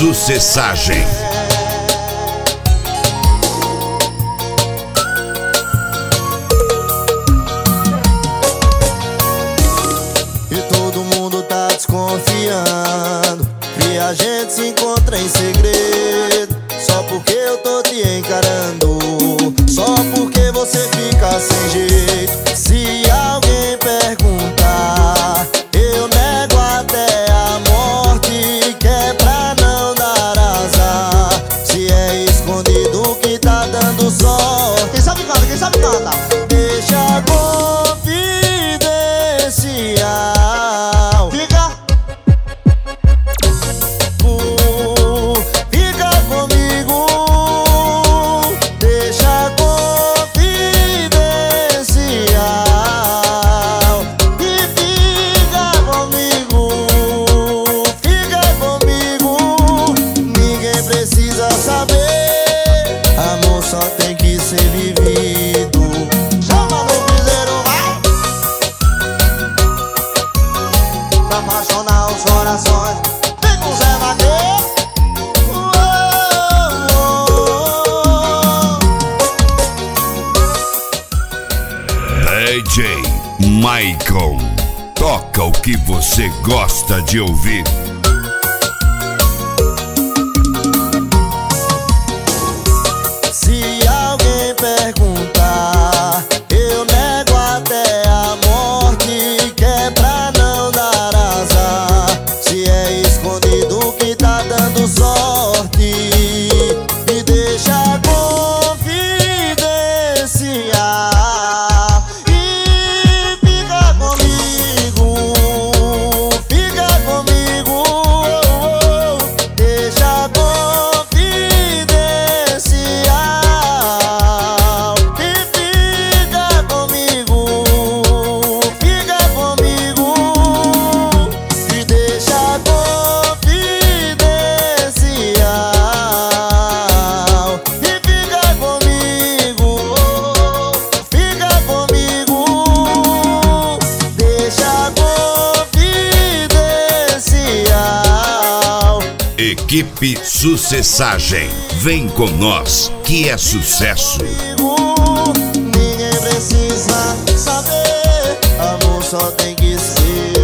Sucessagem. E todo mundo tá desconfiando que a gente se encontra em segredo, só porque eu tô te encarando, só porque você fica sem jeito. Se alguém perguntar, eu nego até a morte, que é pra não dar azar. Se é escondido que tá dando sorte, Quem sabe canta, quem sabe canta. deixa confidencial. Fica. Fica comigo, deixa confidencial. E fica comigo, ninguém precisa saber. Amor só tem que ser vivido. Chama no piseiro, vai. Pra apaixonar os corações. Vem com Zé Vaqueiro. DJ Michael. Toca o que você gosta de ouvir. Se alguém perguntar, eu nego até a morte, que é pra não dar azar. Se é escondido que tá dando sorte, e deixa confidencial. E fica comigo, deixa confidencial. E fica comigo, e deixa confidencial. E fica comigo, deixa confidencial. Equipe Sucessagem. Vem com nós, que é sucesso. Ninguém precisa saber. Amor só tem que ser